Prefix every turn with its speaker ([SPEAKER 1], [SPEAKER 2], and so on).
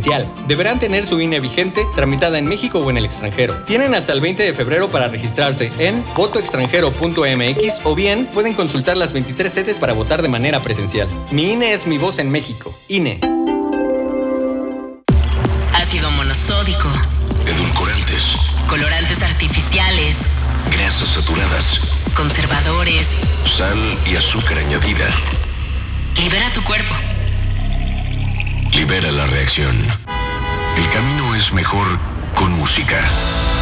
[SPEAKER 1] presencial. Deberán tener su INE vigente, tramitada en México o en el extranjero. Tienen hasta el 20 de febrero para registrarse en votoextranjero.mx o bien pueden consultar las 23 sedes para votar de manera presencial. Mi INE es mi voz en México. INE.
[SPEAKER 2] Ácido monosódico.
[SPEAKER 3] Edulcorantes.
[SPEAKER 2] Colorantes artificiales.
[SPEAKER 3] Grasas saturadas.
[SPEAKER 2] Conservadores.
[SPEAKER 3] Sal y azúcar añadida.
[SPEAKER 2] Libera tu cuerpo.
[SPEAKER 3] Libera la reacción. El camino es mejor con música.